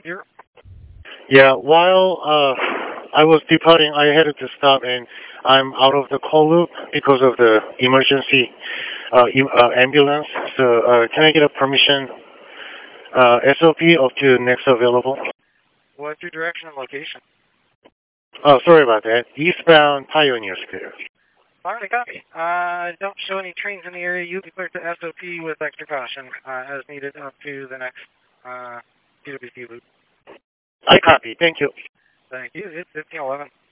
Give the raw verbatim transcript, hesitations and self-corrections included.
here. Yeah, while uh, I was departing, I had to stop, and I'm out of the call loop because of the emergency uh, em- uh, ambulance. So, uh, can I get a permission uh, S O P up to next available? What's your direction and location? Oh, sorry about that. Eastbound Pioneer Square. Alright, copy. Uh, don't show any trains in the area. You can clear to S O P with extra caution uh, as needed up to the next uh, P W C loop. I copy. Thank you. Thank you. It's fifteen eleven.